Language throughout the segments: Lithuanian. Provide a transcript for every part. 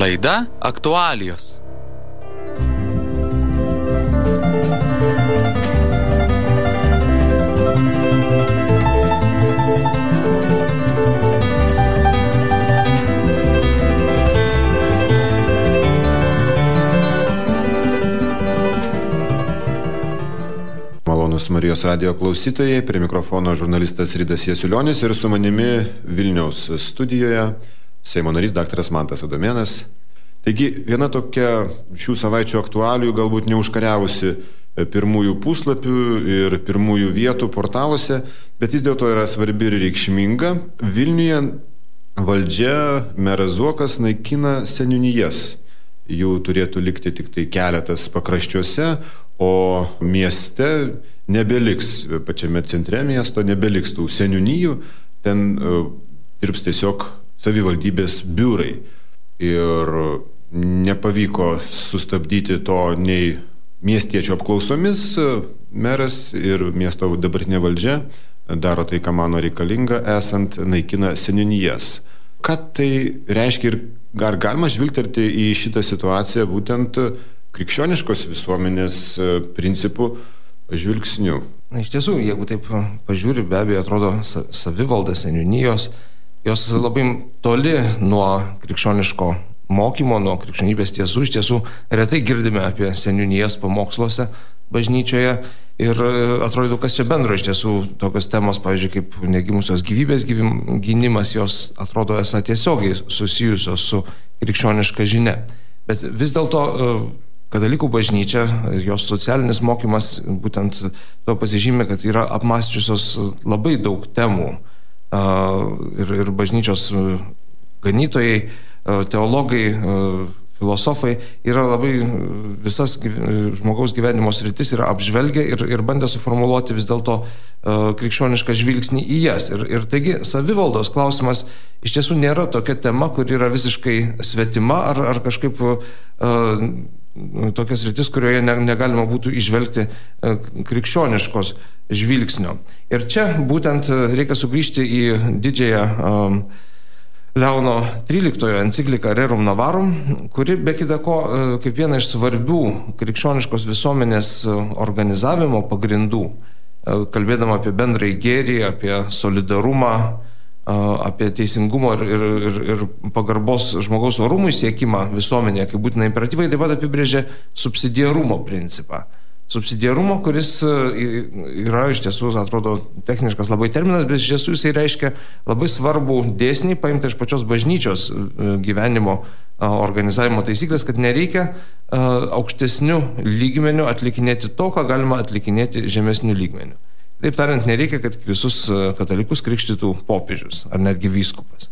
Laida aktualijos. Malonus Marijos radijo klausytojai, prie mikrofono žurnalistas Rydas Jasiulionis ir su manimi Vilniaus studijoje Seimo narys daktaras Mantas Adomėnas. Taigi, viena tokia šių savaičių aktualijų, galbūt neužkariavusi pirmųjų puslapių ir pirmųjų vietų portaluose, bet vis dėlto yra svarbi ir reikšminga. Vilniuje valdžia, meras Zuokas naikina seniūnijas. Jų turėtų likti tik tai keletas pakraščiuose, o mieste nebeliks, pačiame centre miesto nebeliks tų seniūnijų, ten dirbs tiesiog savivaldybės biurai. Ir nepavyko sustabdyti to nei miestiečių apklausomis, meras ir miesto dabartinė valdžia daro tai, ką mano reikalinga, esant naikina seniūnijas. Ką tai reiškia ir ar galima žvilgterti į šitą situaciją būtent krikščioniškos visuomenės principų žvilgsnių? Na, iš tiesų, jeigu taip pažiūri, be abejo, atrodo savivalda, seniūnijos, jos labai toli nuo krikščioniško mokymo, nuo krikščionybės tiesų. Iš tiesų, retai girdime apie seniūnijas pamoksluose bažnyčioje ir atrodo, kas čia bendro. Iš tiesų, tokios temos, pavyzdžiui, kaip negimusios gyvybės gynimas, jos atrodo esą tiesiogiai susijusios su krikščioniška žinia. Bet vis dėlto katalikų bažnyčia ir jos socialinis mokymas būtent to pasižymė, kad yra apmąsčiusios labai daug temų ir bažnyčios ganytojai, teologai, filosofai yra labai visas žmogaus gyvenimo sritis yra apžvelgę ir bandė suformuluoti vis dėlto krikščionišką žvilgsnį į jas. Ir taigi savivaldos klausimas iš tiesų nėra tokia tema, kur yra visiškai svetima ar kažkaip tokias sritis, kurioje negalima būtų išvelgti krikščioniškos žvilgsnio. Ir čia būtent reikia sugrįžti į didžiąją Leono XIII encikliką Rerum Novarum, kuri be kita ko kaip viena iš svarbių krikščioniškos visuomenės organizavimo pagrindų, kalbėdama apie bendrąjį gėrį, apie solidarumą, apie teisingumo ir pagarbos žmogaus orumui siekimą visuomenėje, kaip būtina imperatyvai, taip pat apibrėžė subsidiarumo principą. Subsidiarumo, kuris yra iš tiesų, atrodo, techniškas labai terminas, bet iš tiesų jisai reiškia labai svarbų dėsnį, paimti iš pačios bažnyčios gyvenimo organizavimo taisyklės, kad nereikia aukštesnių lygmenių atlikinėti to, ką galima atlikinėti žemesnių lygmenių. Taip tariant, nereikia, kad visus katalikus krikštytų popiežius ar netgi vyskupas.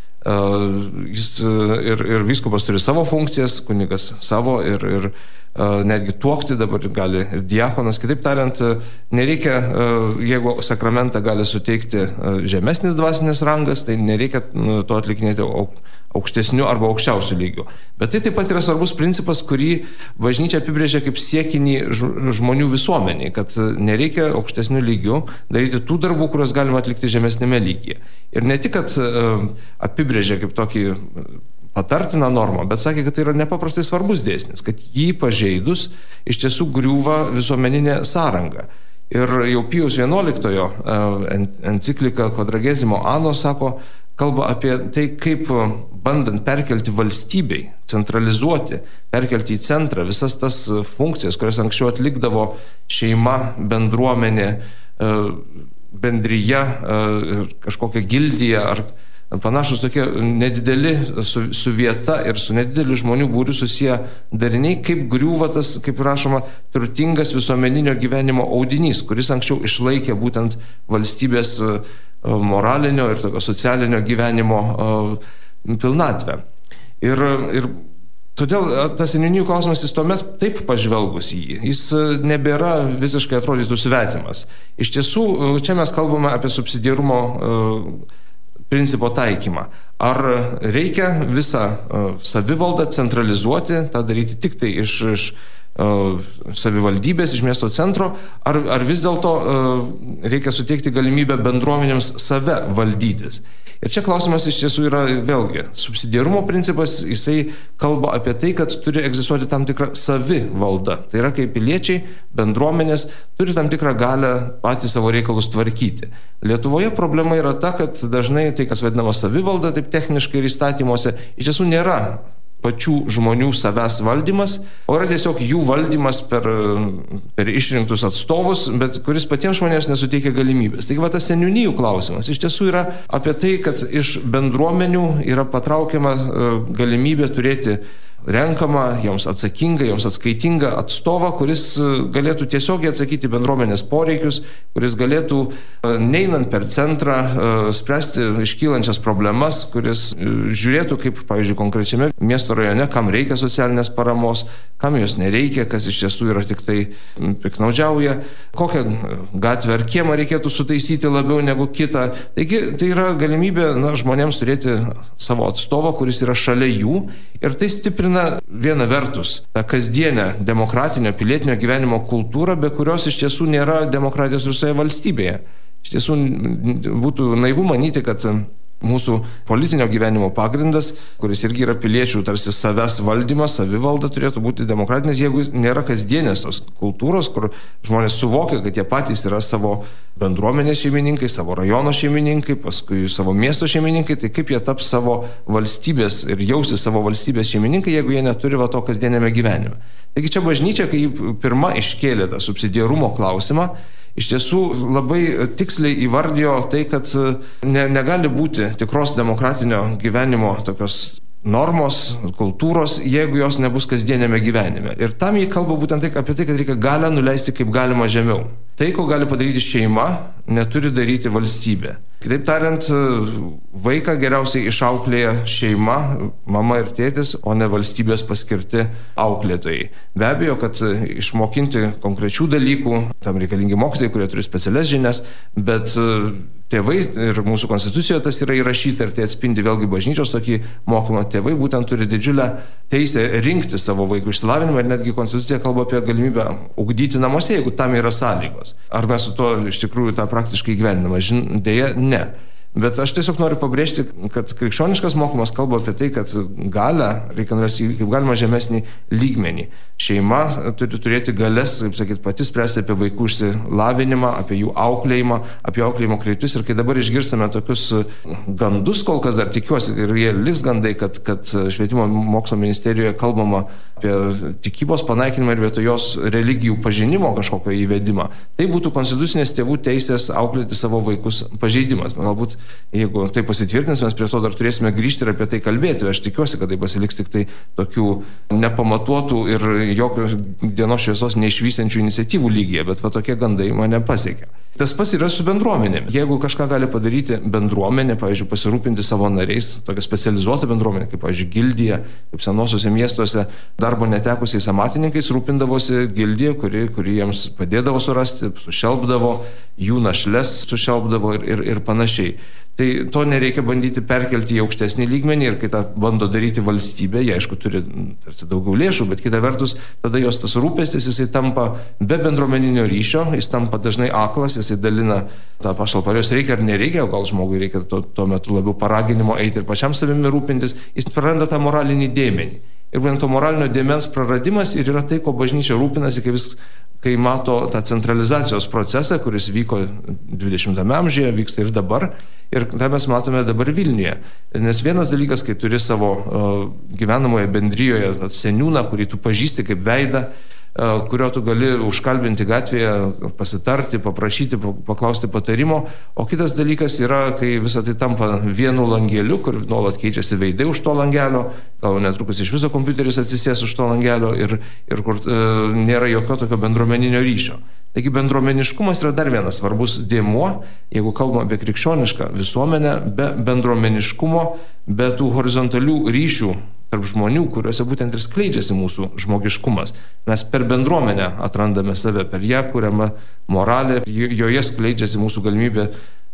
Ir vyskupas turi savo funkcijas, kunigas savo ir netgi tuokti dabar gali ir diakonas. Kitaip tariant, nereikia, jeigu sakramentą gali suteikti žemesnis dvasinis rangas, tai nereikia to atlikinėti aukštesnių arba aukščiausių lygių. Bet tai taip pat yra svarbus principas, kurį bažnyčia apibrėžia kaip siekinį žmonių visuomeniai, kad nereikia aukštesnių lygių daryti tų darbų, kuriuos galima atlikti žemesnėme lygyje. Ir ne tik, kad apibrėžia kaip tokį patartiną normą, bet sakė, kad tai yra nepaprastai svarbus dėsnis, kad jį pažeidus iš tiesų griūva visuomeninė sąranga. Ir jau Pijaus XI enciklika Quadragesimo Anno kalba apie tai, kaip bandant perkelti valstybei, centralizuoti, perkelti į centrą visas tas funkcijas, kurias anksčiau atlikdavo šeima, bendruomenė, bendryje, kažkokia gildija ar panašus tokie nedideli su vieta ir su nedideliu žmonių būriu susiję dariniai, kaip griūva tas, kaip rašoma, turtingas visuomeninio gyvenimo audinys, kuris anksčiau išlaikė būtent valstybės moralinio ir tokio socialinio gyvenimo pilnatvę. Ir todėl tas seniūnijų klausimas, jis tuomet taip pažvelgus į jį, jis nebėra visiškai atrodytų svetimas. Iš tiesų, čia mes kalbame apie subsidiarumo principo taikymą. Ar reikia visą savivaldą centralizuoti, tą daryti tik tai iš savivaldybės, iš miesto centro, ar vis dėlto reikia suteikti galimybę bendruomenėms save valdytis. Ir čia klausimas iš tiesų yra vėlgi, subsidiarumo principas, jisai kalba apie tai, kad turi egzistuoti tam tikra savivalda. Tai yra, kai piliečiai, bendruomenės turi tam tikrą galę patys savo reikalus tvarkyti. Lietuvoje problema yra ta, kad dažnai tai, kas vadinama savivalda, taip techniškai ir įstatymuose, iš tiesų nėra pačių žmonių savęs valdymas, o yra tiesiog jų valdymas per išrinktus atstovus, bet kuris patiems žmonėms nesuteikia galimybės. Taigi, tas seniūnijų klausimas iš tiesų yra apie tai, kad iš bendruomenių yra patraukiama galimybė turėti renkamą, joms atsakingą, joms atskaitingą atstovą, kuris galėtų tiesiogiai atsakyti bendruomenės poreikius, kuris galėtų, neinant per centrą, spręsti iškylančias problemas, kuris žiūrėtų, kaip, pavyzdžiui, konkrečiame miesto rajone, kam reikia socialinės paramos, kam jos nereikia, kas iš tiesų yra tik tai piknaudžiauja, kokią gatvę ar kiemą reikėtų sutaisyti labiau negu kitą. Taigi, tai yra galimybė žmonėms turėti savo atstovą, kuris yra šalia jų, ir tai stiprina viena vertus tą kasdienę demokratinio pilietinio gyvenimo kultūrą, be kurios iš tiesų nėra demokratijos visoje valstybėje. Iš tiesų būtų naivu manyti, kad mūsų politinio gyvenimo pagrindas, kuris irgi yra piliečių tarsi savęs valdymas, savivalda, turėtų būti demokratinės, jeigu nėra kasdienės tos kultūros, kur žmonės suvokia, kad jie patys yra savo bendruomenės šeimininkai, savo rajono šeimininkai, paskui savo miesto šeimininkai, tai kaip jie taps savo valstybės ir jausis savo valstybės šeimininkai, jeigu jie neturi to kasdienėme gyvenime. Taigi čia bažnyčia, kai pirma iškėlė tą subsidiarumo klausimą, iš tiesų labai tiksliai įvardijo tai, kad negali būti tikros demokratinio gyvenimo tokios normos, kultūros, jeigu jos nebus kasdienėme gyvenime. Ir tam jie kalba būtent apie tai, kad reikia galią nuleisti kaip galima žemiau. Tai, ko gali padaryti šeima, neturi daryti valstybė. Kitaip tariant, vaiką geriausiai išauklėja šeima, mama ir tėtis, o ne valstybės paskirti auklėtojai. Be abejo, kad išmokinti konkrečių dalykų, tam reikalingi mokytojai, kurie turi specialias žinias, bet tėvai ir mūsų konstitucijoje tas yra įrašyta ir tai atspindi vėlgi bažnyčios tokį mokymą. Tėvai būtent turi didžiulę teisę rinkti savo vaikų išsilavinimą ir netgi konstitucija kalba apie galimybę ugdyti namuose, jeigu tam yra sąlygos. Ar mes su to iš tikrųjų tą praktiškai gyvenimą? Deja, ne. Bet aš tiesiog noriu pabrėžti, kad krikščioniškas mokymas kalba apie tai, kad galią reikia nuleisti kaip galima žemesnį lygmenį. Šeima turi turėti galės, kaip sakyt, pati spręsti apie vaikų išsilavinimą, apie jų auklėjimą, apie auklėjimo kryptis. Ir kai dabar išgirstame tokius gandus, kol kas dar tikiuosi, ir jie liks gandai, kad švietimo mokslo ministerijoje kalbama apie tikybos panaikinimą ir vietoj jos religijų pažinimo kažkokio įvedimą. Tai būtų konstitucinės tėvų teisės auklėti savo vaikus pažeidimas. Galbūt jeigu tai pasitvirtins, mes prie to dar turėsime grįžti ir apie tai kalbėti. Aš tikiuosi, kad tai pasiliks tik tai tokių nepamatuotų ir jokios dienos šviesos neišvysiančių iniciatyvų lygyje, bet tokie gandai mane pasiekia. Tas pats yra su bendruomenėmis. Jeigu kažką gali padaryti bendruomenė, pavyzdžiui, pasirūpinti savo nariais, tokia specializuota bendruomenė, kaip, pavyzdžiui, gildija, kaip senosiuose miestuose darbo netekusiais amatininkais rūpindavosi gildija, kuri jiems padėdavo surasti, sušelpdavo, jų našles sušelpdavo ir panašiai. Tai to nereikia bandyti perkelti į aukštesnį lygmenį ir kai tą bando daryti valstybė, jie aišku turi tarsi daugiau lėšų, bet kita vertus, tada jos tas rūpestis, jisai tampa be bendruomeninio ryšio, jis tampa dažnai aklas, jisai dalina tą pašalpą, ar jos reikia ar nereikia, o gal žmogui reikia tuo metu labiau paraginimo eiti ir pačiam savimi rūpintis, jis praranda tą moralinį dėmenį. Ir būtent to moralinio dėmens praradimas ir yra tai, ko bažnyčia rūpinasi, kai mato tą centralizacijos procesą, kuris vyko 20-ame amžiuje, vyksta ir dabar. Ir tą mes matome dabar Vilniuje. Nes vienas dalykas, kai turi savo gyvenamoje bendrijoje seniūną, kurį tu pažįsti kaip veidą, kurio tu gali užkalbinti gatvėje, pasitarti, paprašyti, paklausti patarimo. O kitas dalykas yra, kai visą tai tampa vienu langeliu, kur nuolat keičiasi veidai už to langelio, gal netrukus iš viso kompiuteris atsisės už to langelio ir kur nėra jokio tokio bendruomeninio ryšio. Taigi bendruomeniškumas yra dar vienas svarbus dėmuo, jeigu kalbame apie krikščionišką visuomenę, be bendruomeniškumo, be tų horizontalių ryšių tarp žmonių, kuriuose būtent ir skleidžiasi mūsų žmogiškumas. Mes per bendruomenę atrandame save, per ją kuriama moralė, joje skleidžiasi mūsų galimybė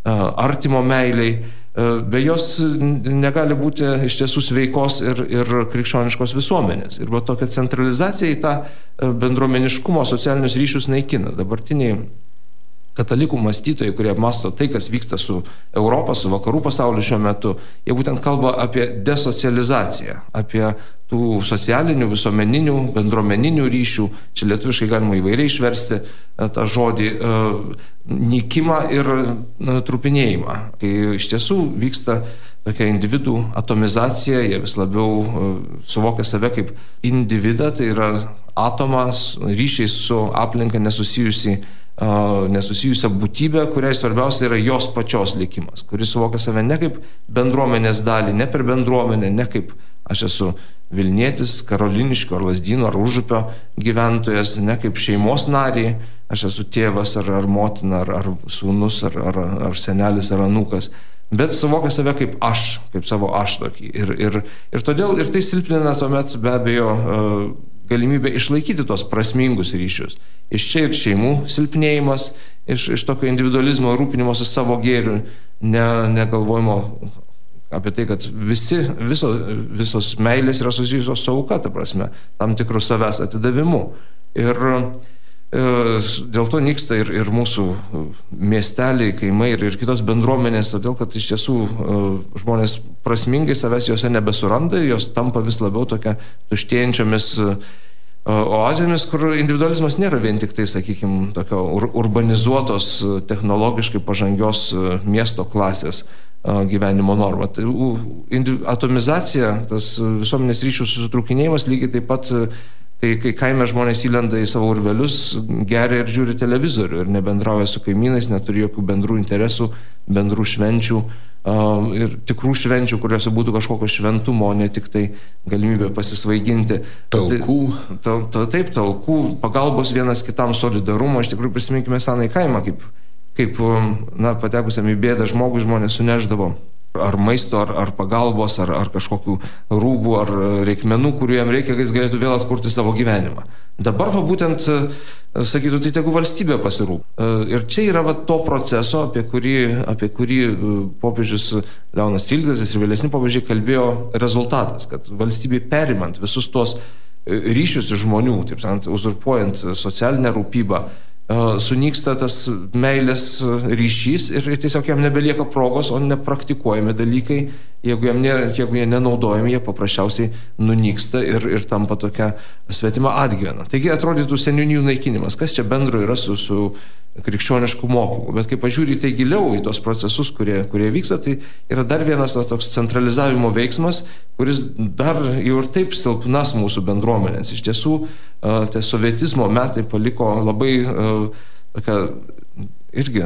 artimo meiliai. Be jos negali būti iš tiesų sveikos ir krikščioniškos visuomenės. Ir tokia centralizacija į tą bendruomeniškumo socialinius ryšius naikina. Dabartiniai katalikų mąstytojai, kurie masto tai, kas vyksta su Europa, su vakarų pasauliu šiuo metu, jie būtent kalba apie desocializaciją, apie tų socialinių, visuomeninių, bendruomeninių ryšių, čia lietuviškai galima įvairiai išversti tą žodį, nykimą ir trupinėjimą. Kai iš tiesų vyksta tokia individų atomizacija, jie vis labiau suvokia save kaip individą, tai yra atomas, ryšiai su aplinka nesusijusią būtybę, kuriai svarbiausia yra jos pačios likimas, kuris suvokia save ne kaip bendruomenės dalį, ne per bendruomenę, ne kaip aš esu Vilnietis, Karoliniškio ar Lazdynų ar Užupio gyventojas, ne kaip šeimos narį, aš esu tėvas ar motina, ar sūnus, ar senelis, ar anūkas, bet suvokia save kaip aš, kaip savo aš tokį. Ir todėl ir tai silpnina tuomet be abejo galimybę išlaikyti tos prasmingus ryšius. Iš čia ir šeimų silpnėjimas, iš tokio individualizmo rūpinimosi savo gėrių, negalvojimo apie tai, kad visos meilės yra susijusios su auka, ta prasme, tam tikrų savęs atidavimu. Ir dėl to nyksta ir mūsų miesteliai, kaimai ir kitos bendruomenės, todėl kad iš tiesų žmonės prasmingai savęs juose nebesuranda, jos tampa vis labiau tokia tuštėjančiomis oazėmis, kur individualizmas nėra vien tik tai, sakykime, tokio urbanizuotos, technologiškai pažangios miesto klasės gyvenimo norma. Tai atomizacija, tas visuomenės ryšių susitraukinėjimas lygiai taip pat, kai kaime žmonės įlenda į savo urvelius, geria ir žiūri televizorių ir nebendrauja su kaimynais, neturi jokių bendrų interesų, bendrų švenčių ir tikrų švenčių, kuriuose būtų kažkokio šventumo, ne tik tai galimybė pasisvaiginti. Talkų. Taip, talkų, pagalbos vienas kitam, solidarumo. Iš tikrųjų prisiminkime senąjį kaimą, kaip patekusiam į bėdą žmogui žmonės suneždavo ar maisto, ar pagalbos, ar kažkokių rūbų, ar reikmenų, kurių jam reikia, kad jis galėtų vėl atkurti savo gyvenimą. Dabar būtent, sakytų, tai tegu valstybė pasirūp. Ir čia yra to proceso, apie kurį popiežius Leonas XIII ir vėlesni popiežiai kalbėjo rezultatas, kad valstybė perimant visus tos ryšius iš žmonių, taip sakant, uzurpuojant socialinę rūpybą, sunyksta tas meilės ryšys ir tiesiog jam nebelieka progos, o nepraktikuojami dalykai, jeigu jie nenaudojami, jie paprasčiausiai nunyksta ir tampa tokia svetima atgyvena. Taigi atrodytų seniūnijų naikinimas, kas čia bendro yra su krikščioniškų mokymų, bet kai pažiūri tai giliau į tos procesus, kurie vyksta, tai yra dar vienas toks centralizavimo veiksmas, kuris dar jau ir taip silpnas mūsų bendruomenės. Iš tiesų, tai sovietizmo metai paliko labai tokia irgi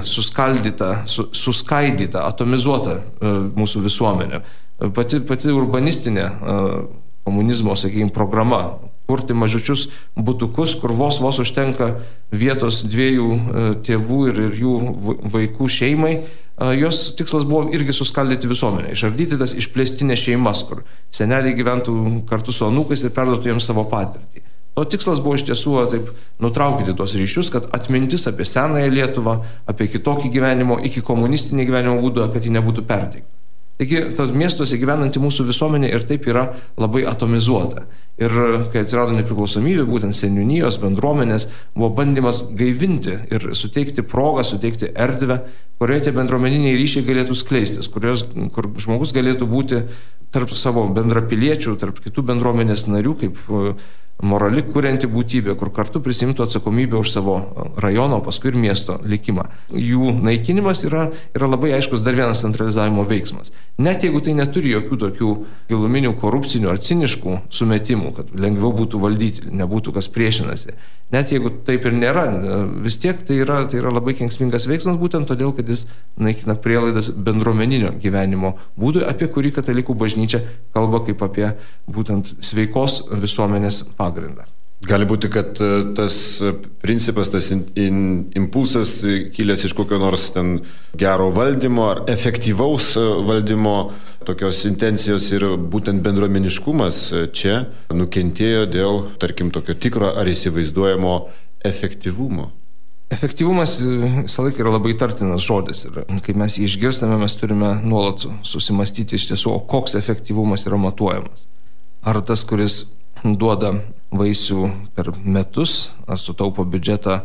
suskaidyta, atomizuota mūsų visuomenė. Pati urbanistinė komunizmo, sakykime, programa, kurti mažučius butukus, kur vos užtenka vietos dviejų tėvų ir jų vaikų šeimai, jos tikslas buvo irgi suskaldyti visuomenę, išardyti tas išplėstinės šeimas, kur seneliai gyventų kartu su anūkais ir perduotų jiems savo patirtį. O tikslas buvo iš tiesų taip nutraukyti tos ryšius, kad atmintis apie senąją Lietuvą, apie kitokį gyvenimo, iki komunistinį gyvenimo būdą, kad ji nebūtų perteikta. Taigi, tas miestuose gyvenanti mūsų visuomenė ir taip yra labai atomizuota. Ir kai atsirado nepriklausomybė, būtent seniūnijos, bendruomenės, buvo bandymas gaivinti ir suteikti progą, suteikti erdvę, kurioje tie bendruomeniniai ryšiai galėtų skleistis, kur žmogus galėtų būti tarp savo bendrapiliečių, tarp kitų bendruomenės narių, kaip morali kurianti būtybė, kur kartu prisimtų atsakomybę už savo rajono, paskui ir miesto likimą. Jų naikinimas yra labai aiškus dar vienas centralizavimo veiksmas. Net jeigu tai neturi jokių tokių giluminių korupcinių ar ciniškų sumetimų, kad lengviau būtų valdyti, nebūtų kas priešinasi. Net jeigu taip ir nėra, vis tiek tai yra labai kenksmingas veiksmas, būtent todėl, kad jis naikina prielaidas bendruomeninio gyvenimo būdui, apie kurį katalikų bažnyčia kalba kaip apie būtent sveikos visuomenės pagrindą. Gali būti, kad tas principas, tas impulsas kilęs iš kokio nors ten gero valdymo ar efektyvaus valdymo tokios intencijos ir būtent bendruomeniškumas čia nukentėjo dėl, tarkim, tokio tikro ar įsivaizduojamo efektyvumo. Efektyvumas visą laiką yra labai tartinas žodis ir kai mes jį išgirstame, mes turime nuolat susimastyti iš tiesų, o koks efektyvumas yra matuojamas. Ar tas, kuris duoda vaisių per metus, ar sutaupo biudžetą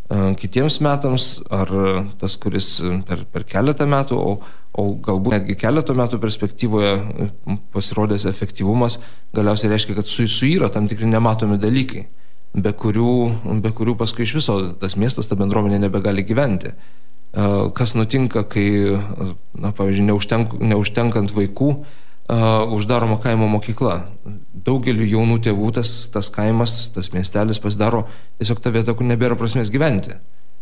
kitiems metams, ar tas, kuris per keletą metų, o galbūt netgi keleto metų perspektyvoje pasirodęs efektyvumas galiausiai reiškia, kad suyra tam tikri nematomi dalykai, be kurių paskui iš viso tas miestas, ta bendruomenė nebegali gyventi. Kas nutinka, kai, pavyzdžiui, neužtenkant vaikų, uždaroma kaimo mokykla. Daugeliu jaunų tėvų tas kaimas, tas miestelis pasidaro tiesiog ta vieta, kur nebėra prasmės gyventi.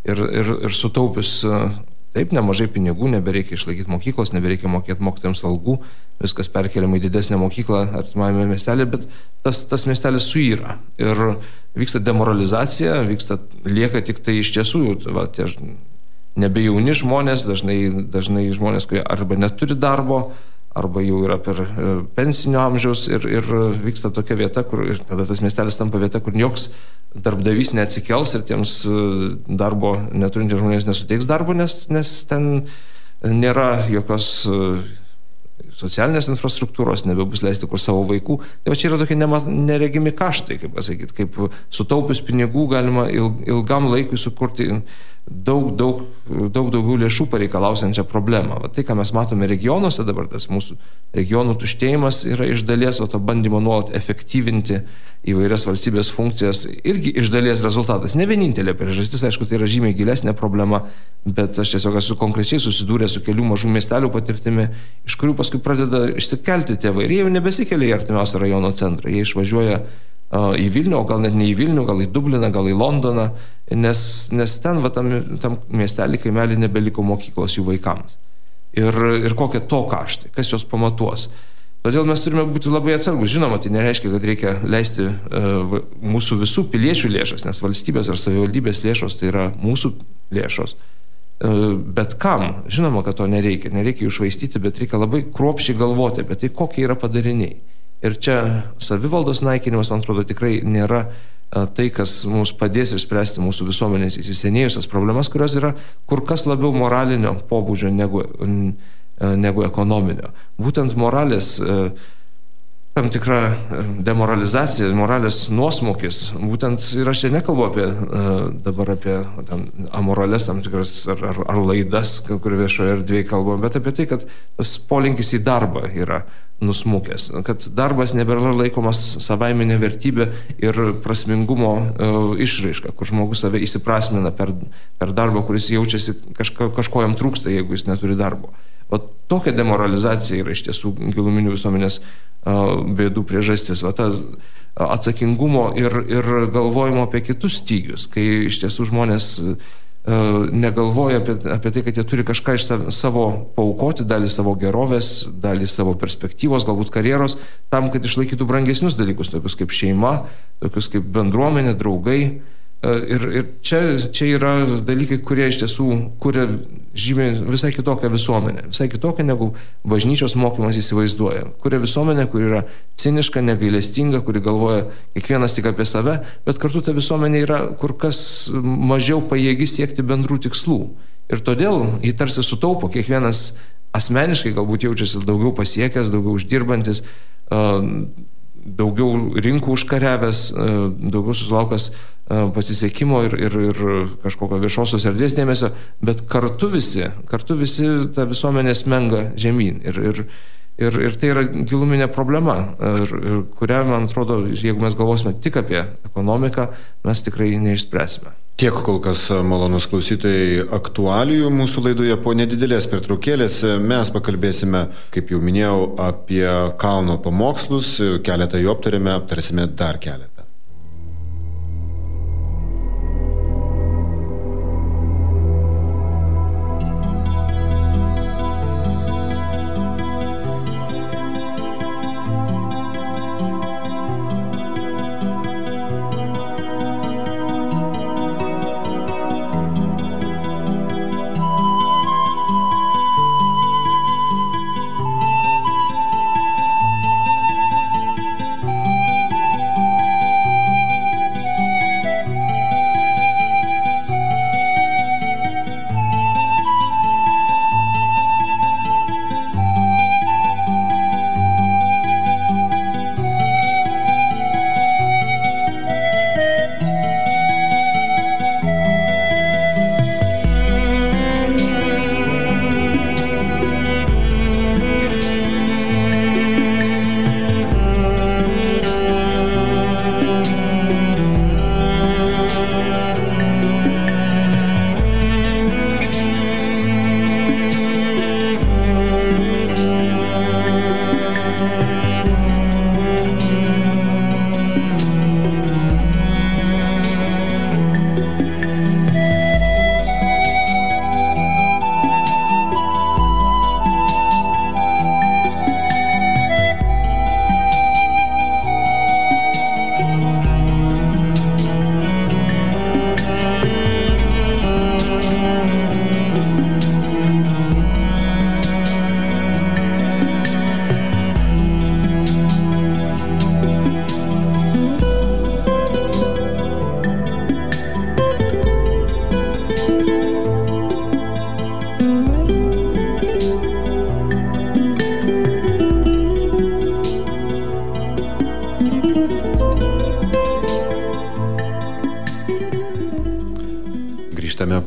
Ir sutaupius taip nemažai pinigų, nebereikia išlaikyti mokyklos, nebereikia mokėti mokytojams algų, viskas perkeliama į didesnę mokyklą artimajame miestelį, bet tas miestelis suyra. Ir vyksta demoralizacija, lieka tik tai iš tiesų, tie nebejauni žmonės, dažnai žmonės, kurie arba neturi darbo, arba jau yra per pensinio amžiaus ir vyksta tokia vieta, kur ir tada tas miestelis tampa vieta, kur joks darbdavys neatsikels ir tiems darbo neturintys žmonės nesuteiks darbo, nes ten nėra jokios socialinės infrastruktūros, nebebus leisti kur savo vaikų. Tai va čia yra tokie neregimi kaštai, kaip pasakyti, kaip sutaupius pinigų galima ilgam laikui sukurti daug daugiau lėšų pareikalausiančią problemą. Va tai, ką mes matome regionuose dabar, tas mūsų regionų tuštėjimas yra iš dalies to bandymo nuolat efektyvinti įvairias valstybės funkcijas, irgi iš dalies rezultatas. Ne vienintelė priežastis, aišku, tai yra žymiai gilesnė problema, bet aš tiesiog esu konkrečiai susidūręs su kelių mažų miestelių patirtimi, iš kurių paskui pradeda išsikelti tėvai ir jie jau nebesikelia į artimiausią rajono centrą, jie išvažiuoja į Vilnių, o gal net ne į Vilnių, gal į Dubliną, gal į Londoną, nes ten tam miestelį, kaimelį nebeliko mokyklos jų vaikams. Ir kokie to kaštai, kas jos pamatuos. Todėl mes turime būti labai atsargus. Žinoma, tai nereiškia, kad reikia leisti mūsų visų piliečių lėšas, nes valstybės ar savivaldybės lėšos tai yra mūsų lėšos. Bet kam? Žinoma, kad to nereikia. Nereikia jų švaistyti, bet reikia labai kruopščiai galvoti apie tai, kokie yra padariniai. Ir čia savivaldos naikinimas, man atrodo, tikrai nėra tai, kas mums padės išspręsti mūsų visuomenės įsisenėjusias problemas, kurios yra kur kas labiau moralinio pobūdžio negu ekonominio. Būtent moralės tam tikra demoralizacija, moralės nuosmukis, būtent ir aš čia nekalbu dabar apie amorales tam tikras ar laidas, kur viešoje erdvėje kalbame, bet apie tai, kad tas polinkis į darbą yra nusmukęs, kad darbas nebėra laikomas savaiminė vertybė ir prasmingumo išraiška, kur žmogus save įsiprasmina per darbą, kuris jaučiasi kažko jam trūksta, jeigu jis neturi darbo. O tokia demoralizacija yra iš tiesų giluminių visuomenės bėdų priežastis. Va, ta atsakingumo ir galvojimo apie kitus stygius, kai iš tiesų žmonės negalvoja apie tai, kad jie turi kažką iš savo paaukoti, dalį savo gerovės, dalį savo perspektyvos, galbūt karjeros, tam, kad išlaikytų brangesnius dalykus, tokius kaip šeima, tokius kaip bendruomenė, draugai. Ir čia yra dalykai, kurie iš tiesų kuria žymiai visai kitokią visuomenę, visai kitokią negu bažnyčios mokymas įsivaizduoja. Kuria visuomenė, kuri yra ciniška, negailestinga, kuri galvoja kiekvienas tik apie save, bet kartu ta visuomenė yra kur kas mažiau pajėgi siekti bendrų tikslų. Ir todėl jį tarsi sutaupo, kiekvienas asmeniškai galbūt jaučiasi daugiau pasiekęs, daugiau uždirbantis, daugiau rinkų užkariavęs, daugiau susilaukęs pasisekimo ir kažkokio viešosios erdvės dėmesio, bet kartu visi ta visuomenė smenga žemyn. Ir tai yra giluminė problema, kurią, man atrodo, jeigu mes galvosime tik apie ekonomiką, mes tikrai neišspręsime. Tiek kol kas, malonus klausytojai, aktualijų mūsų laidoje. Po nedidelės pertraukėlės mes pakalbėsime, kaip jau minėjau, apie kalno pamokslus. Keletą jų aptarsime dar keletą.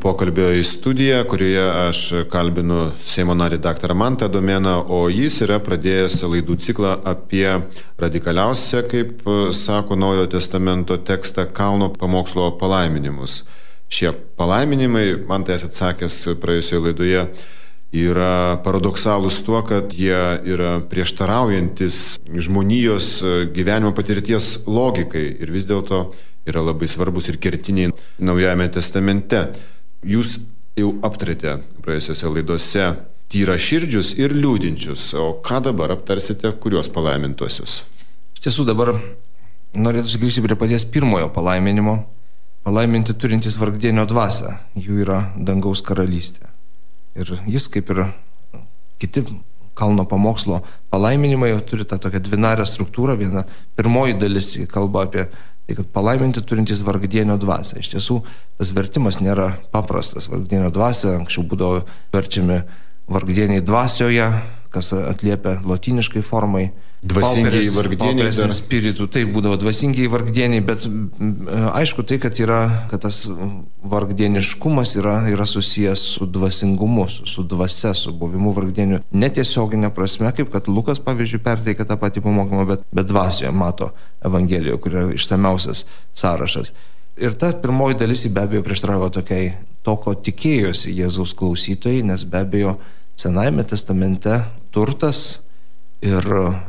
pokalbio į studiją, kurioje aš kalbinu Seimo narį dr. Mantą Adomėną, o jis yra pradėjęs laidų ciklą apie radikaliausią, kaip sako Naujojo testamento tekstą, kalno pamokslo palaiminimus. Šie palaiminimai, man tai atsakęs praėjusioje laidoje, yra paradoksalūs tuo, kad jie yra prieštaraujantis žmonijos gyvenimo patirties logikai ir vis dėlto yra labai svarbus ir kertiniai Naujajame testamente. Jūs jau aptarėte praėjusiose laidose tyraširdžius ir liūdinčius, o ką dabar aptarsite, kuriuos palaimintuosius? Iš tiesų dabar norėtų sugrįžti prie paties pirmojo palaiminimo. Palaiminti turintys vargdienio dvasią, jų yra dangaus karalystė. Ir jis, kaip ir kiti kalno pamokslo palaiminimai, turi tą tokią dvinarę struktūrą. Viena pirmoji dalis kalba apie tai, kad palaiminti turintys vargdienio dvasią. Iš tiesų, tas vertimas nėra paprastas. Vargdienio dvasia, anksčiau būdavo verčiami vargdieniai dvasioje, kas atliepia lotyniškai formai. Dvasingiai vargdieniai ir spiritų. Tai būdavo dvasingiai vargdieniai, bet aišku tai, kad tas vargdieniškumas yra susijęs su dvasingumu, su dvasia, su buvimu vargdieniu. Netiesioginė prasme, kaip kad Lukas, pavyzdžiui, perteikia tą patį pamokymą, bet dvasioje mato Evangelijoje, kur yra išsamiausias sąrašas. Ir ta pirmoji dalis be abejo prieštaravo tokiai to, ko tikėjosi Jėzaus klausytojai, nes be abejo Senajame testamente turtas ir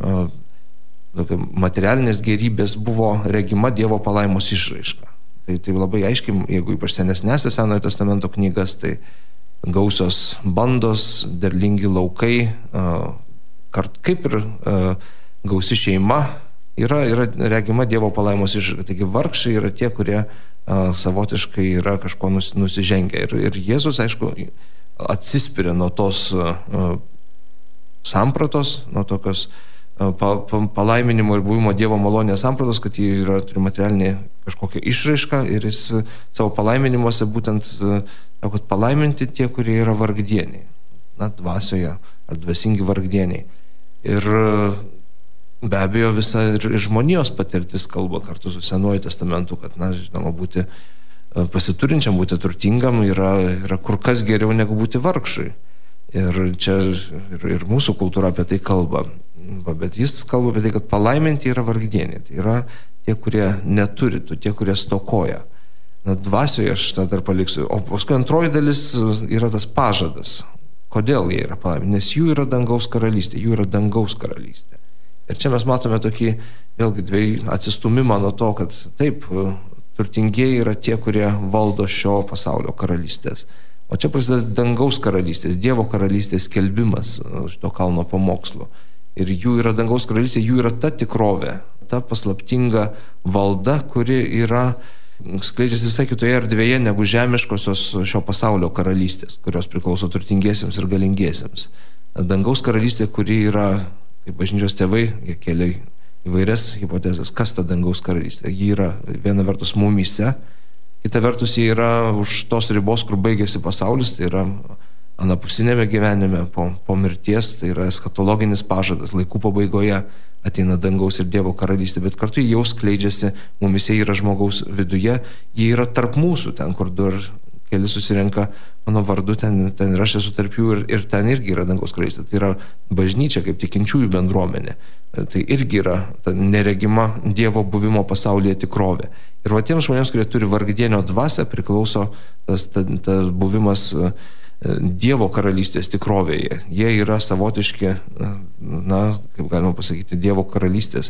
materialinės gerybės buvo regima Dievo palaimos išraiška. Tai labai aiškiai, jeigu ypač senesnėse Senojo testamento knygas, tai gausios bandos, derlingi laukai, kaip ir gausi šeima, yra regima Dievo palaimos išraiška. Taigi vargšai yra tie, kurie savotiškai yra kažko nusižengę. Ir Jėzus, aišku, atsispiria nuo tos sampratos, nuo tokios palaiminimo ir buvimo Dievo malonės sampratos, kad jie turi materialinį kažkokią išraišką ir jis savo palaiminimuose būtent kad palaiminti tie, kurie yra vargdieniai, dvasioje ar dvasingi vargdieniai. Ir be abejo visa ir žmonijos patirtis kalba kartu su Senuoju testamentu, kad, žinoma, būti pasiturinčiam, būti turtingam yra kur kas geriau negu būti vargšui. Ir čia ir mūsų kultūra apie tai kalba. Bet jis kalba apie tai, kad palaiminti yra vargdieniai. Tai yra tie, kurie neturi, tie, kurie stokoja. Dvasioje aš tą dar paliksiu. O paskui antroji dalis yra tas pažadas. Kodėl jie yra palaiminti? Nes jų yra dangaus karalystė. Jų yra dangaus karalystė. Ir čia mes matome tokį, vėlgi, dviejų atsistumimą nuo to, kad taip, turtingieji yra tie, kurie valdo šio pasaulio karalystės. O čia prasideda dangaus karalystės, Dievo karalystės skelbimas šito kalno pamokslo. Ir jų yra dangaus karalystė, jų yra ta tikrovė, ta paslaptinga valda, kuri skleidžiasi visai kitoje erdvėje negu žemiškosios šio pasaulio karalystės, kurios priklauso turtingiesiems ir galingiesiems. Dangaus karalystė, kuri yra, kaip bažnyčios tėvai, jie kėlė įvairias hipotezes, kas ta dangaus karalystė. Ji yra viena vertus mumyse, kita vertus jie yra už tos ribos, kur baigėsi pasaulis, tai yra anapusinėme gyvenime po mirties, tai yra eschatologinis pažadas, laikų pabaigoje ateina dangaus ir Dievo karalystė, bet kartu jie jau skleidžiasi, mumise yra žmogaus viduje, jie yra tarp mūsų, ten kur du ar keli susirenka mano vardu, ten ir aš esu tarp jų ir ten irgi yra dangaus karalystė. Tai yra bažnyčia kaip tikinčiųjų bendruomenė. Tai irgi yra ta neregima Dievo buvimo pasaulyje tikrovė. Ir va tiems žmonėms, kurie turi vargdienio dvasią, priklauso tas buvimas Dievo karalystės tikrovėje. Jie yra savotiški, kaip galima pasakyti, Dievo karalystės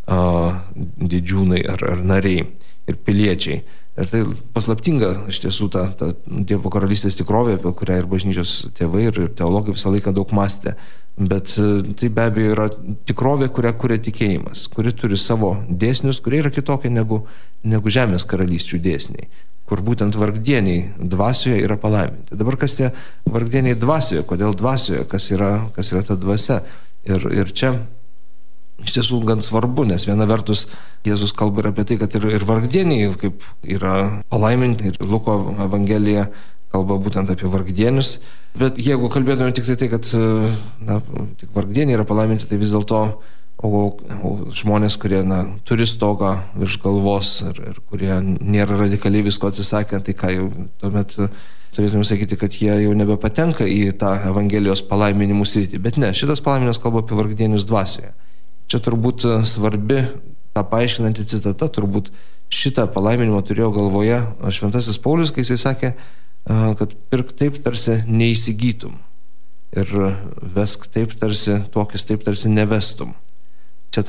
didžiūnai ar nariai ir piliečiai. Ir tai paslaptinga iš tiesų ta Dievo karalystės tikrovė, apie kurią ir bažnyčios tėvai ir teologai visą laiką daug mąstė. Bet tai be abejo yra tikrovė, kurią kuria tikėjimas, kuri turi savo dėsnius, kurie yra kitokie negu žemės karalysčių dėsniai, kur būtent vargdieniai dvasioje yra palaiminti. Dabar kas tie vargdieniai dvasioje, kodėl dvasioje, kas yra ta dvasia. Ir čia iš tiesų gan svarbu, nes viena vertus Jėzus kalba ir apie tai, kad ir vargdieniai kaip yra palaiminti, ir Luko Evangelija kalba būtent apie vargdienius. Bet jeigu kalbėtume tik tai, kad tik vargdieniai yra palaiminti, tai vis dėlto o žmonės, kurie turi stogą virš galvos ir kurie nėra radikaliai visko atsisakę, tai ką jau tuomet turėtume sakyti, kad jie jau nebepatenka į tą Evangelijos palaiminimų sritį. Bet ne, šitas palaiminimas kalba apie vargdienius dvasioje. Čia turbūt svarbi tą paaiškinanti citata, turbūt šitą palaiminimą turėjo galvoje šventasis Paulius, kai jisai sakė, kad pirk taip tarsi neįsigytum ir vesk taip tarsi, tuokis taip tarsi nevestum. Čia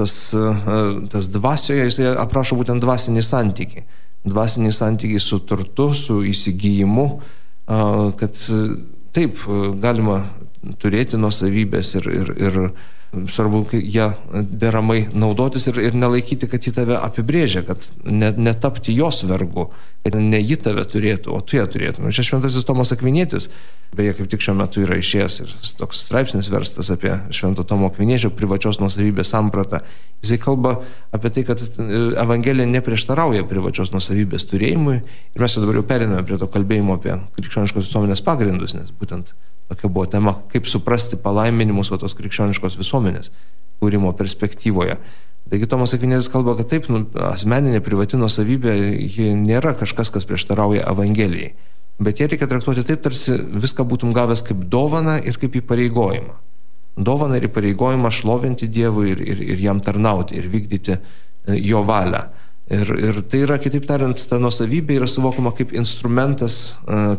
tas dvasioje, jisai aprašo būtent dvasinį santykį. Dvasinį santykį su turtu, su įsigijimu, kad taip galima turėti nuosavybės ir svarbu ją deramai naudotis ir nelaikyti, kad ji tave apibrėžia, kad netapti jos vergu, kad ne ji tave turėtų, o tu ją turėtum. Čia šventasis Tomas Akvinietis, beje, kaip tik šiuo metu yra išėjęs ir toks straipsnis verstas apie švento Tomo Akviniečio privačios nuosavybės sampratą. Jisai kalba apie tai, kad Evangelija neprieštarauja privačios nuosavybės turėjimui ir mes jau dabar jau periname prie to kalbėjimo apie krikščioniškos visuomenės pagrindus, nes būtent tokia buvo tema, kaip suprasti palaiminimus tos krikščioniškos visuomenės kūrimo perspektyvoje. Taigi Tomas Akvinietis kalba, kad taip, asmeninė privati nuosavybė, ji nėra kažkas, kas prieštarauja Evangelijai. Bet ją reikia traktuoti taip, tarsi viską būtum gavęs kaip dovaną ir kaip įpareigojimą. Dovaną ir įpareigojimą šlovinti Dievui ir jam tarnauti ir vykdyti jo valią. Ir tai yra, kitaip tariant, ta nuosavybė yra suvokama kaip instrumentas,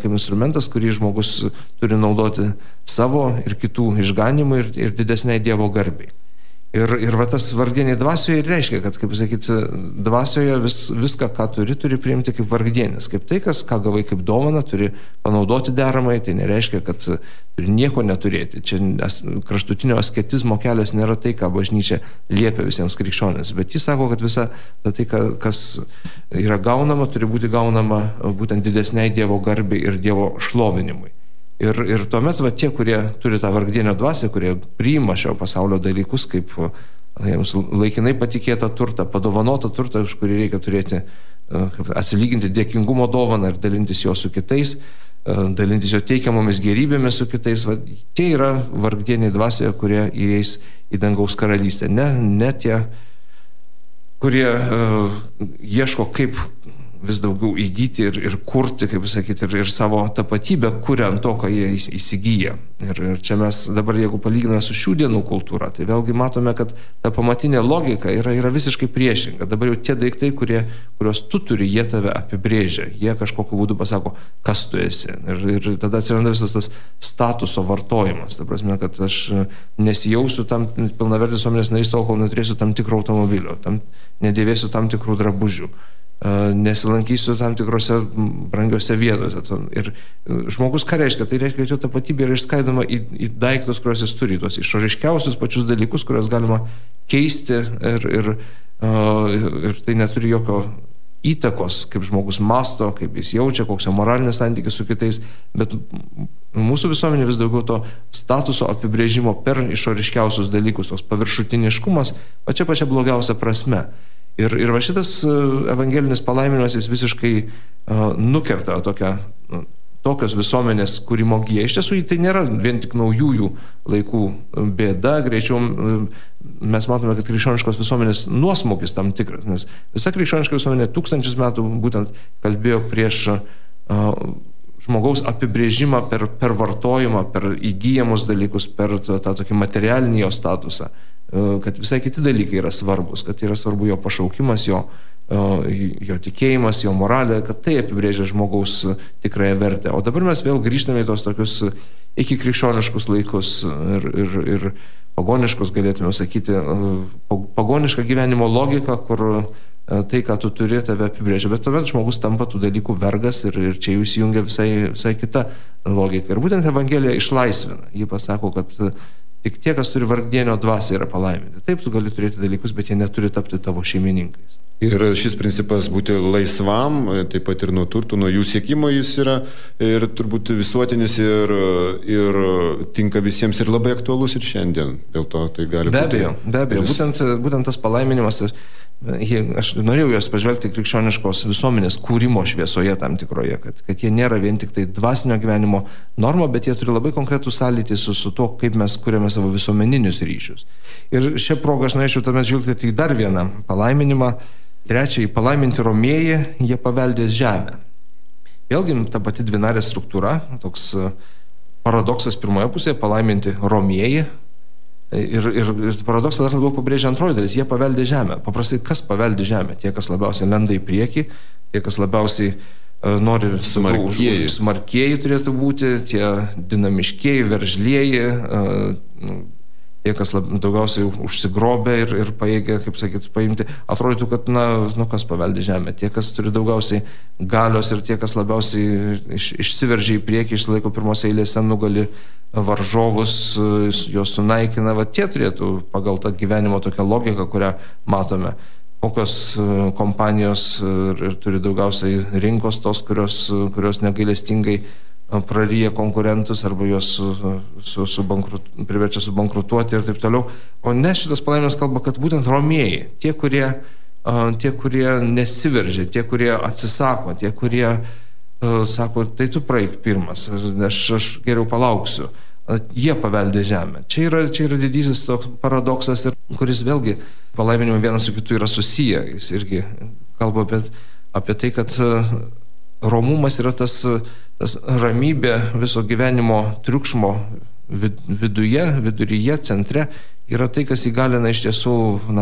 kurį žmogus turi naudoti savo ir kitų išganimui ir didesniai Dievo garbei. Ir va tas vargdieniai dvasioje ir reiškia, kad, kaip sakyti, dvasioje viską, ką turi priimti kaip vargdienis, kaip tai, ką gavai kaip dovana, turi panaudoti deramai, tai nereiškia, kad turi nieko neturėti. Čia kraštutinio asketizmo kelias nėra tai, ką bažnyčia liepia visiems krikščionės, bet jis sako, kad visa tai, kas yra gaunama, turi būti gaunama būtent didesniai Dievo garbei ir Dievo šlovinimui. Ir tuomet tie, kurie turi tą vargdienio dvasią, kurie priima šio pasaulio dalykus kaip jiems laikinai patikėtą turtą, padovanotą turtą, už kurį reikia turėti, atsilyginti dėkingumo dovaną ir dalintis jo su kitais, dalintis jo teikiamomis gerybėmis su kitais, tie yra vargdieniai dvasioje, kurie įeis į dangaus karalystę. Ne tie, kurie ieško kaip vis daugiau įgyti ir kurti, kaip sakyti, ir savo tapatybę kuriant to, ką jie įsigyja. Ir čia mes dabar, jeigu palyginame su šių dienų kultūra, tai vėlgi matome, kad ta pamatinė logika yra visiškai priešinga. Dabar jau tie daiktai, kuriuos tu turi, jie tave apibrėžia. Jie kažkokiu būdu pasako, kas tu esi. Ir tada atsiranda visas tas statuso vartojimas. Ta prasme, kad aš nesijausiu tam pilnavertis visuomenės narys tol, kol neturėsiu tam tikro automobilio, nedėvėsiu tam tikrų drabužių, nesilankysiu tam tikrose brangiose vietose. Ir žmogus ką reiškia? Tai reiškia, kad jo tapatybė yra išskaidoma į daiktus, kuriuos jis turi, tuos išoriškiausius pačius dalykus, kuriuos galima keisti ir tai neturi jokio įtakos, kaip žmogus masto, kaip jis jaučia, koks jo moralinis santykis su kitais, bet mūsų visuomenė vis daugiau to statuso apibrėžimo per išoriškiausius dalykus, toks paviršutiniškumas, pačia blogiausia prasme. Ir va šitas evangelinis palaiminimas jis visiškai nukerta tokios visuomenės kūrimo giją. Iš tiesų, tai nėra vien tik naujųjų laikų bėda, greičiau mes matome, kad krikščioniškos visuomenės nuosmukis tam tikras, nes visa krikščioniška visuomenė 1000 metų būtent kalbėjo prieš žmogaus apibrėžimą per vartojimą, per įgyjamus dalykus, per tą tokį materialinį jo statusą, kad visai kiti dalykai yra svarbus, kad yra svarbu jo pašaukimas, jo tikėjimas, jo moralė, kad tai apibrėžia žmogaus tikrąją vertę. O dabar mes vėl grįžtame į tos tokius iki krikščioniškus laikus ir pagoniškus, galėtume sakyti, pagonišką gyvenimo logiką, kur tai, ką tu turi, tave apibrėžia. Bet tuomet žmogus tampa tų dalykų vergas ir čia jau įsijungia visai kita logika. Ir būtent Evangelija išlaisvina. Ji pasako, kad tik tie, kas turi vargdienio dvasią, yra palaiminti. Taip, tu gali turėti dalykus, bet jie neturi tapti tavo šeimininkais. Ir šis principas būti laisvam, taip pat ir nuo turtų, nuo jų siekimo jis yra ir turbūt visuotinis ir tinka visiems ir labai aktualus ir šiandien. Dėl to tai gali būti. Be abejo. Būtent tas palaiminimas, aš norėjau juos pažvelgti krikščioniškos visuomenės kūrimo šviesoje tam tikroje, kad jie nėra vien tik tai dvasinio gyvenimo norma, bet jie turi labai konkretų sąlytį su to, kaip mes kuriame savo visuomeninius ryšius. Ir šią progą aš norėčiau tuomet žvelgti į dar vieną palaiminimą. Trečiąjį, palaiminti romėjai, jie paveldės žemę. Vėlgi ta pati dvinarė struktūra, toks paradoksas pirmoje pusėje, palaiminti romieji. Ir paradoksas dar labiau pabrėžia antroji dalis, jie paveldė žemę. Paprastai kas paveldė žemę? Tie, kas labiausiai lenda į priekį, tie, kas labiausiai nori smarkieji turėtų būti, tie dinamiškieji, veržlieji, tie, kas daugiausiai užsigrobė ir paėgė, kaip sakyt, paimti. Atrodytų, kad, kas paveldė žemę? Tie, kas turi daugiausiai galios ir tie, kas labiausiai išsiveržia į priekį, išsilaiko pirmose eilėse, nugali varžovus, juos sunaikina, tie turėtų pagal tą gyvenimo tokią logiką, kurią matome. Kokios kompanijos ir turi daugiausiai rinkos tos, kurios negailestingai praryja konkurentus arba juos priverčia subankrutuoti ir taip toliau. O ne, šitas palaimimas kalba, kad būtent romieji, tie, kurie nesiveržia, tie, kurie atsisako, tie, kurie sako, tai tu praeik pirmas, aš geriau palauksiu. Jie paveldė žemę. Čia yra didysis toks paradoksas, kuris vėlgi palaiminimo vienas su kitu yra susiję. Jis irgi kalba apie tai, kad romumas yra tas ramybė viso gyvenimo triukšmo viduryje, centre, yra tai, kas įgalina iš tiesų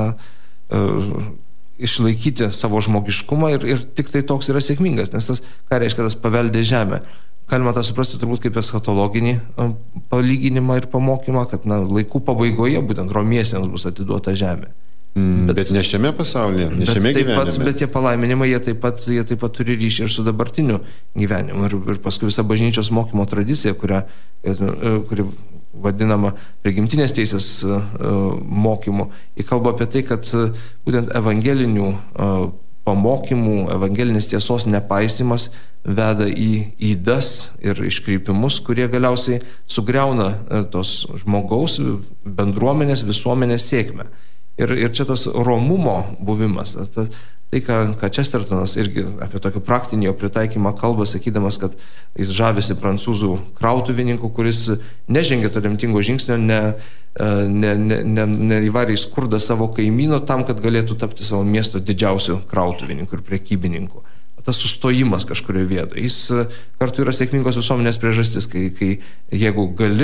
išlaikyti savo žmogiškumą ir tik tai toks yra sėkmingas, nes ką reiškia tas paveldė žemę? Galima tą suprasti turbūt kaip eschatologinį palyginimą ir pamokymą, kad laikų pabaigoje būtent romiesiems bus atiduota žemė. Bet ne šiame pasaulyje, ne šiame gyvenime. Bet tie palaiminimai, jie taip pat turi ryšį ir su dabartiniu gyvenimu. Ir paskui visa bažnyčios mokymo tradicija, kuri vadinama prigimtinės teisės mokymu, jie kalba apie tai, kad būtent evangelinių pamokymų, evangelinės tiesos nepaisimas veda į ydas ir iškreipimus, kurie galiausiai sugriauna tos žmogaus, bendruomenės, visuomenės sėkmę. Ir čia tas romumo buvimas, tai, ką Chestertonas irgi apie tokį praktinį jo pritaikymą kalba, sakydamas, kad jis žavisi prancūzų krautuvininku, kuris nežengė to lemtingo žingsnio, neįvarė į skurdą savo kaimyno tam, kad galėtų tapti savo miesto didžiausiu krautuvininku ir prekybininku. Tas sustojimas kažkurioje vietoje. Jis kartu yra sėkmingos visuomenės priežastis, kai jeigu gali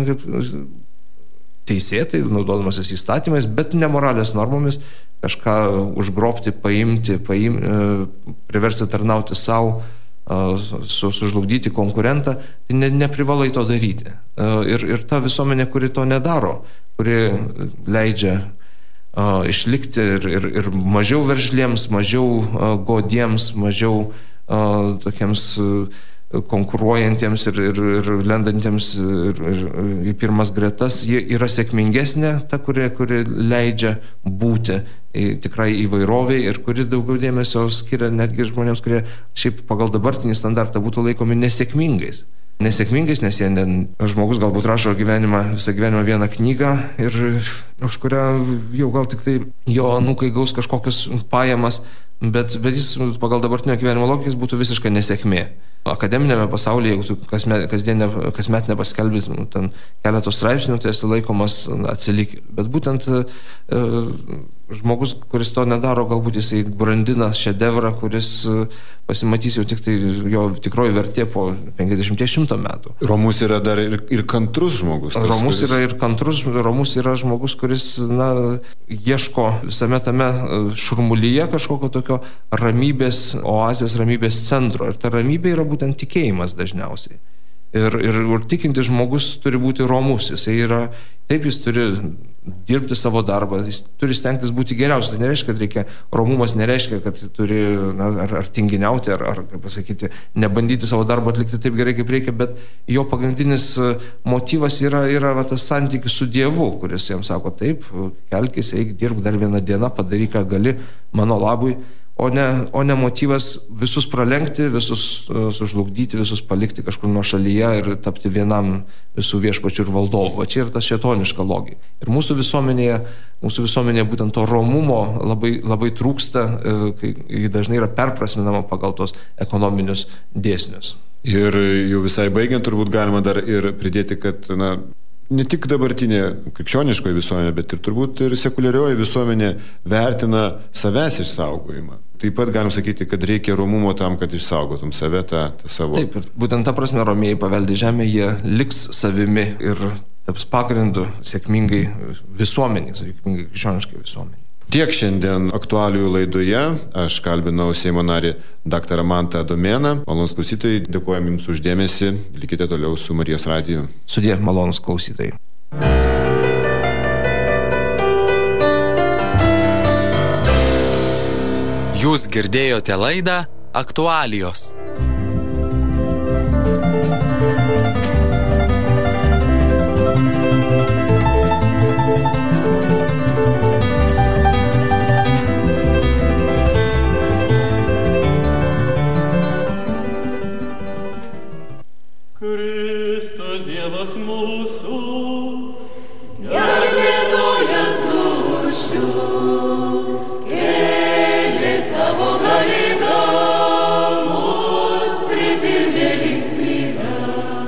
teisėtai, naudodamasis įstatymais, bet nemoralės normomis, kažką užgrobti, paimti, priversti tarnauti savo, sužlugdyti konkurentą, tai neprivalai to daryti. Ir ta visuomenė, kuri to nedaro, kuri leidžia išlikti ir mažiau veržliems, mažiau godiems, mažiau tokiems konkuruojantiems ir lendantiems į pirmas gretas, jie yra sėkmingesnė, ta, kuri leidžia būti tikrai įvairoviai ir kuri daugiau dėmesio skiria netgi žmonėms, kurie šiaip pagal dabartinį standartą būtų laikomi nesėkmingais. Nesėkmingais, nes žmogus galbūt rašo visą gyvenimą vieną knygą ir už kurią jau gal tik tai jo anūkai gaus kažkokius pajamas, bet jis pagal dabartinio gyvenimo logiką būtų visiška nesėkmė. Akademinėme pasaulyje, jeigu tu kasmet nepaskelbi ten keletos straipsnių, tai esi laikomas atsilikėliu. Bet būtent žmogus, kuris to nedaro, galbūt jisai brandina šedevrą, kuris pasimatys jau tik tai jo tikroji vertė po 50-100 metų. Romus yra dar ir kantrus žmogus. Romus yra ir kantrus, romus yra žmogus, kuris ieško visame tame šurmulyje kažkokio tokio ramybės, oazės ramybės centro. Ir ta ramybė yra būtent tikėjimas dažniausiai. Ir tikintis žmogus turi būti romus. Jis turi dirbti savo darbą, jis turi stengtis būti geriausias. Tai nereiškia, kad reikia, romumas nereiškia, kad turi ar tinginiauti, ar kaip pasakyti, nebandyti savo darbą atlikti taip gerai, kaip reikia, bet jo pagrindinis motyvas yra tas santykis su Dievu, kuris jam sako, taip, kelkis, eik, dirbk dar vieną dieną, padaryk, ką gali mano labui. O ne motyvas visus pralenkti, visus sužlugdyti, visus palikti kažkur nuo šalyje ir tapti vienam visų viešpačių ir valdovų. Va čia yra ta šėtoniška logika. Ir mūsų visuomenėje būtent to romumo labai, labai trūksta, kai dažnai yra perprasminama pagal tos ekonominius dėsnius. Ir jau visai baigiant turbūt galima dar ir pridėti, kad ne tik dabartinė krikščioniškoji visuomenė, bet ir turbūt ir sekuliarioji visuomenė vertina savęs išsaugojimą. Taip pat galim sakyti, kad reikia romumo tam, kad išsaugotum save, tą savo. Taip, ir būtent ta prasme romėjai paveldė žemę, jie liks savimi ir taps pagrindu sėkmingai visuomeniai, sėkmingai krikščioniškai visuomeniai. Tiek šiandien aktualijų laidoje. Aš kalbinau Seimo narį dr. Mantą Adomėną. Malonūs klausytojai, dėkojame Jums už dėmesį. Likite toliau su Marijos radiju. Sudie, malonūs klausytojai. Jūs girdėjote laidą Aktualijos. Kristus Dievas mūsų, gelbėtojas dūšių, kėlė savo galybę, mus pripildė linksmybę.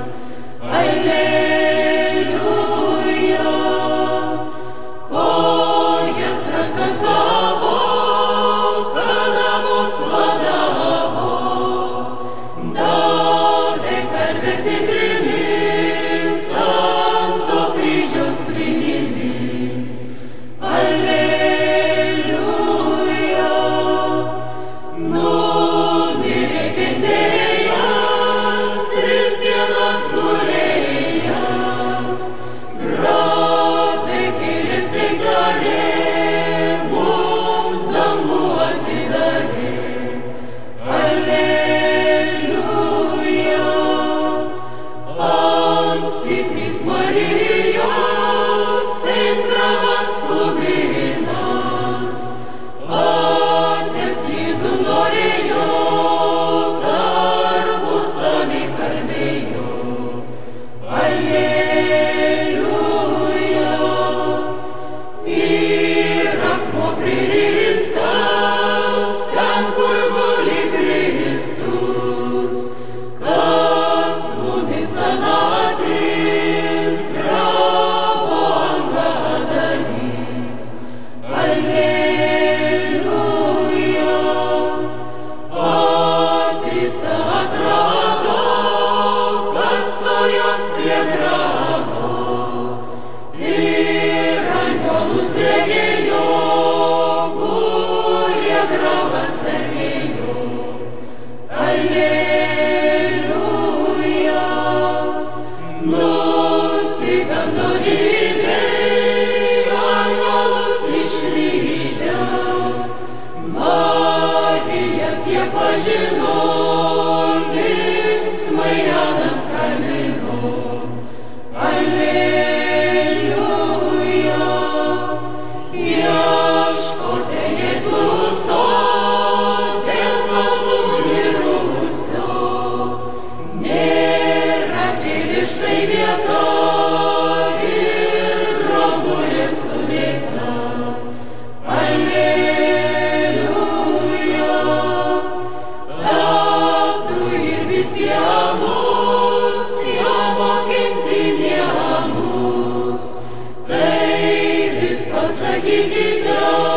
Alleluja, kojas rankas savo, kada mus vadavo, davė perverti trimis, Santo kryžiaus linimis. Alleluja, numirė kentėjęs, 3 dienas gulėjęs, grabe kėlės taikdarė, mums dangų atidarė. Alleluja, anstitris Marijos, entravans klubinas, ateptyzų norėjo, tarpusavy kalbėjo. Alleluja, ir akmuo priristas, ten kur guli Kristus, kas mumis anatris, grabo angą darys. Alleluja, atkristą atrado, kad stojos prie grabo, ir angelus regėjo, kurie grabą stebėjo. Alleluja, nusigando didei, angelus išlydę, Marijas jie pažino, linksmai ją skambino. Alleluja, ieškote Jėzuso, dėl kaltų mirusio, nėra tėviškai vieta ir drobulė sudėta. Alleluja, Petrui ir visiems, jam mokintinėms, tai vis pasakykite.